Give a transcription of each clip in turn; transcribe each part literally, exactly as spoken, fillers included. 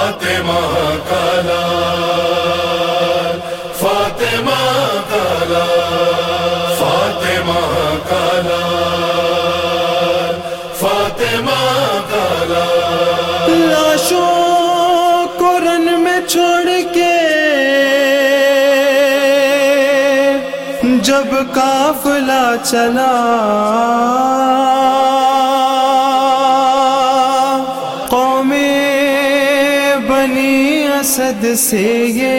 فاطمہ کا لال، فاطمہ کا لال، فاطمہ کا لال، فاطمہ کا لال۔ لاشوں کو رن میں چھوڑ کے جب قافلہ چلا، قوم بنی اسد سے یہ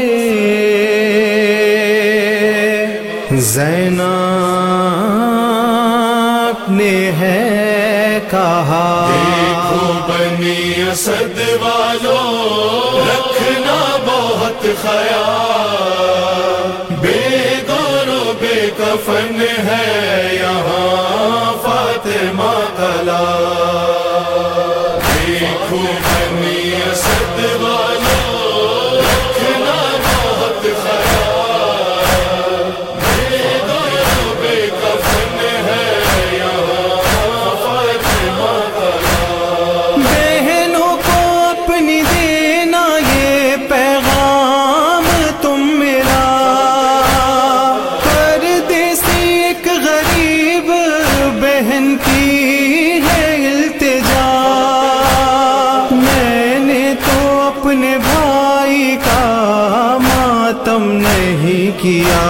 زینب نے ہے کہا، دیکھو بنی اسد والوں رکھنا بہت خیال، بے گور و بے کفن ہے یہاں فاطمہ کا لال۔ دیکھو بنی اسد والوں رکھنا بہت خیال، بے گور و بے کفن ہے یہاں فاطمہ کا لال۔ بہنوں کو اپنی دینا یہ پیغام تم میرا، پردیسی ایک غریب بہن کی ہے التجا، میں نے تو اپنے بھائی کا ماتم نہیں کیا،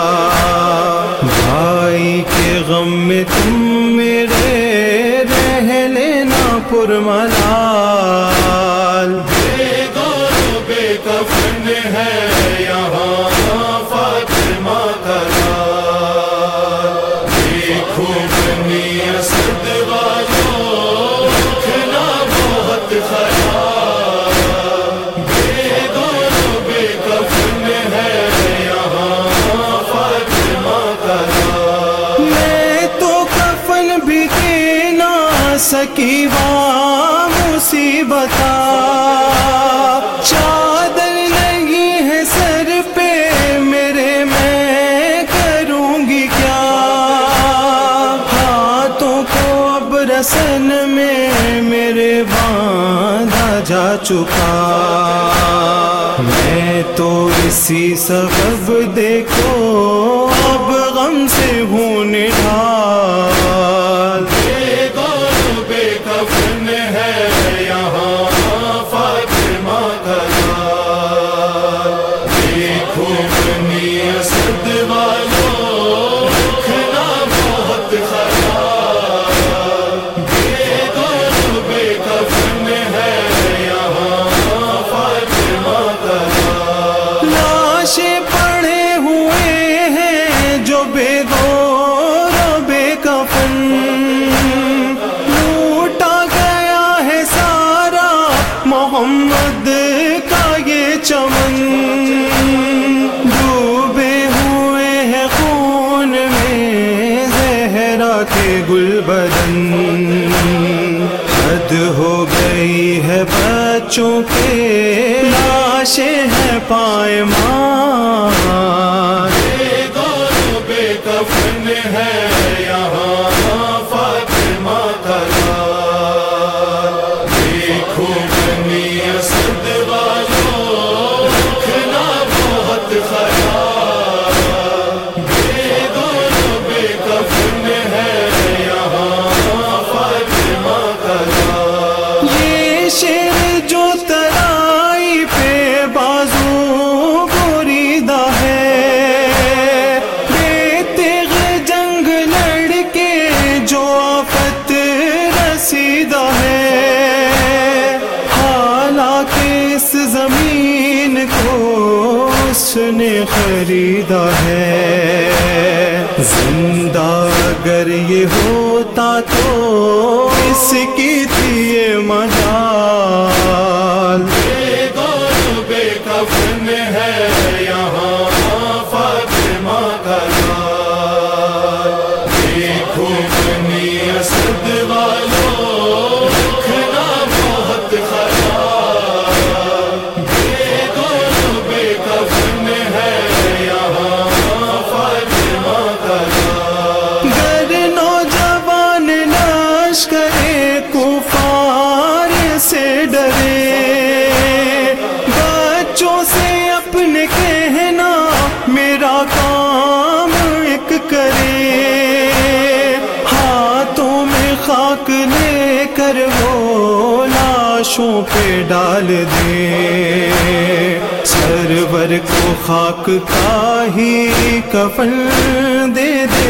بھائی کے غم میں تم میرے رہ لینا پرملال، بے گور و بے کفن ہے یہاں فاطمہ کا لال۔ دیکھو بنی اسد والوں رکھنا بہت خیال، بے گور و بے کفن ہے یہاں فاطمہ کا لال۔ میں تو کفن بھی دے نہ سکی وہاں مصیبتا، چادر نہیں ہے سر پہ میرے، میں کروں گی کیا، ہاتھوں کو اب رسن میں میرے باندھا جا چکا، میں تو اسی سبب دیکھو اب غم سے ہوں نڈھال، بے گور و بے کفن ہے یہاں فاطمہ کا لال۔ دیکھو بنی اسد والوں رکھنا بہت خیال، بے گور و بے کفن ہے یہاں فاطمہ کا لال۔ لاشیں پڑے ہوئے ہیں جو بے گور و بے کفن، لوٹا گیا ہے سارا محمد کا یہ چمن، ڈوبے ہوئے ہیں خون میں زہرا کے گل بدن، حد ہو گئی ہے بچوں کے لاشیں ہیں پائمال، بے گور و بے کفن ہے یہاں فاطمہ کا لال۔ دیکھو بنی اسد والوں رکھنا بہت خیال، بے گور و بے کفن ہے یہاں فاطمہ کا لال۔ یہ شیر جو ترائی پہ بازو بریدہ ہے، بے تیغ جنگ لڑکے جو آفت رسیدہ ہے، حالانکہ اس زمین کو اس نے خریدا ہے، زندہ اگر یہ ہوتا تو اس کی تھی یہ مجال، بے گور و بے کفن ہے یہاں فاطمہ کا لال۔ دیکھو بنی اسد والوں رکھنا بہت خیال، بے گور و بے کفن ہے یہاں فاطمہ کا لال۔ گر نوجوان لشکر کو کہنا میرا کام ایک کرے، ہاتھوں میں خاک لے کر وہ لاشوں پہ ڈال دے، سرور کو خاک کا ہی کفن دے دے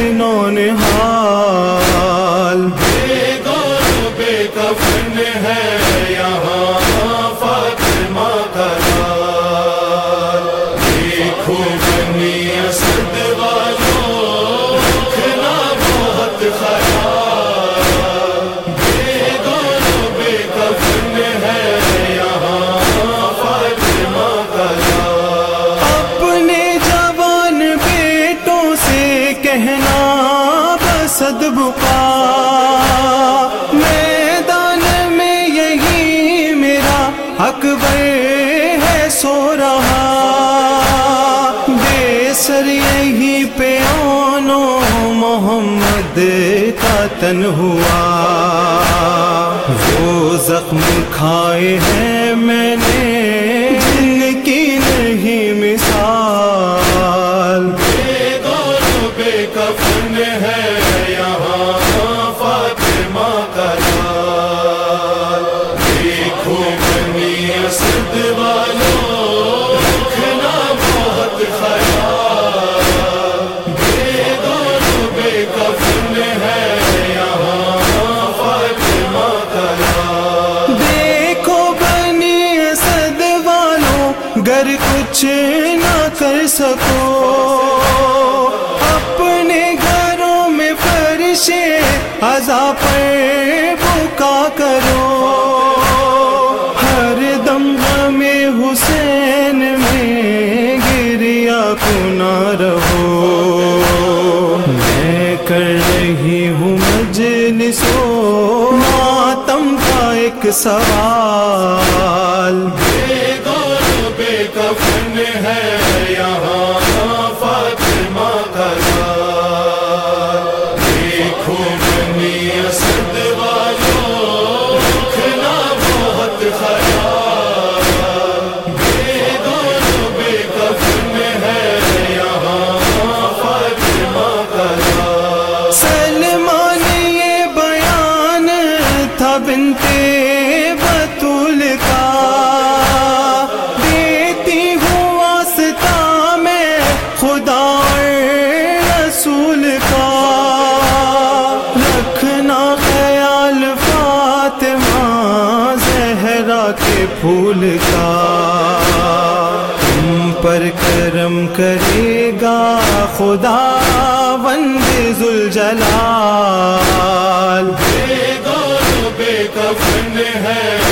نونہال۔ بے گور بے کفن ہے یہاں فاطمہ کا لال، دیکھو بنی اسد والوں رکھنا بہت خیال، بے گور بے کفن ہے یہاں فاطمہ کا لال۔ اپنے جوان بیٹوں سے کہنا بسد بقا، میدان میں یہی میرا اکبر ہے سو رہا، بے سر یہی پہ آنو محمد کا تن ہوا، وہ زخم کھائے ہیں میں نے جن کی نہیں مثال۔ بے گور بے کفن ہے یہاں فاطمہ کا لال، دیکھو بنی اسد والوں رکھنا بہت خیال، بے گور بے کفن ہے یہاں فاطمہ کا لال۔ دیکھو بنی اسد والوں گر کچھ نہ کر سکو، اپنے گھروں میں فرش عزا پر بکا کرو، ہر دم غم حسین میں گریا کنا رہو، میں کر رہی ہوں مجلس و ماتم کا ایک سوال۔ بے گور بے کفن ہے یہاں فاطمہ کا لال، دیکھو بنی اسد والوں رکھنا بہت خیال، بے گور بے کفن ہے یہاں فاطمہ کا لال۔ سلمان یہ بیان تھا بنتے بطول کا، دیتی ہوں واسطہ میں خدا اور رسول کا، رکھنا خیال فاطمہ زہرا کے پھول کا، تم پر کرم کرے گا خدا وند ذوالجلال۔ بے گور بے کفن ہے